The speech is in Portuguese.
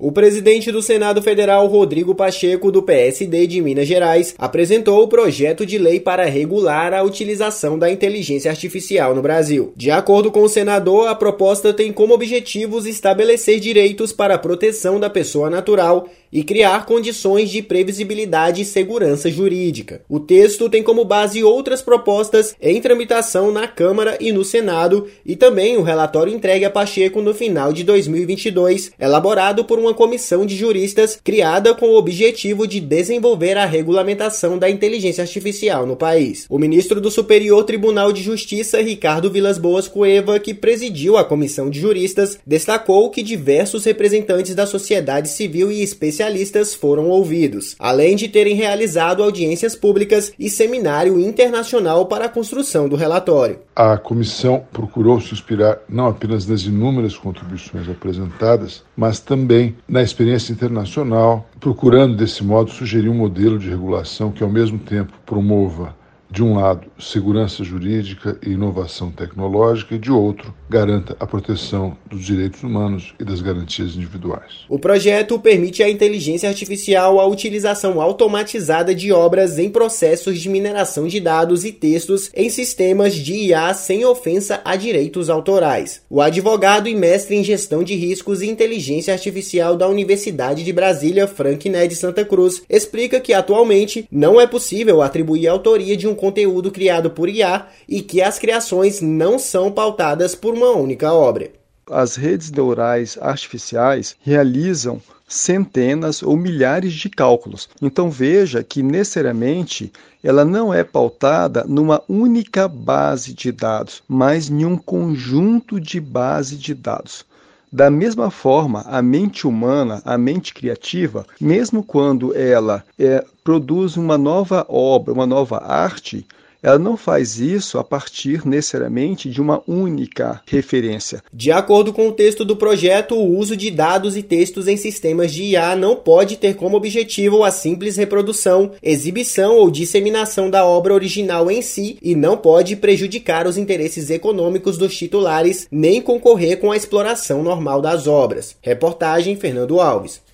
O presidente do Senado Federal, Rodrigo Pacheco, do PSD de Minas Gerais, apresentou o projeto de lei para regular a utilização da inteligência artificial no Brasil. De acordo com o senador, a proposta tem como objetivos estabelecer direitos para a proteção da pessoa natural e criar condições de previsibilidade e segurança jurídica. O texto tem como base outras propostas em tramitação na Câmara e no Senado e também o relatório entregue a Pacheco no final de 2022, elaborado por uma comissão de juristas criada com o objetivo de desenvolver a regulamentação da inteligência artificial no país. O ministro do Superior Tribunal de Justiça, Ricardo Vilas Boas Cueva, que presidiu a comissão de juristas, destacou que diversos representantes da sociedade civil e especialistas foram ouvidos, além de terem realizado audiências públicas e seminário internacional para a construção do relatório. A comissão procurou se inspirar não apenas nas inúmeras contribuições apresentadas, mas também na experiência internacional, procurando desse modo sugerir um modelo de regulação que ao mesmo tempo promova, de um lado, segurança jurídica e inovação tecnológica e, de outro, garanta a proteção dos direitos humanos e das garantias individuais. O projeto permite à inteligência artificial a utilização automatizada de obras em processos de mineração de dados e textos em sistemas de IA sem ofensa a direitos autorais. O advogado e mestre em gestão de riscos e inteligência artificial da Universidade de Brasília, Frank Ned Santa Cruz, explica que atualmente não é possível atribuir a autoria de um conteúdo criado por IA e que as criações não são pautadas por uma única obra. As redes neurais artificiais realizam centenas ou milhares de cálculos. Então veja que necessariamente ela não é pautada numa única base de dados, mas em um conjunto de base de dados. Da mesma forma, a mente humana, a mente criativa, mesmo quando ela produz uma nova obra, uma nova arte, ela não faz isso a partir necessariamente de uma única referência. De acordo com o texto do projeto, o uso de dados e textos em sistemas de IA não pode ter como objetivo a simples reprodução, exibição ou disseminação da obra original em si e não pode prejudicar os interesses econômicos dos titulares nem concorrer com a exploração normal das obras. Reportagem Fernando Alves.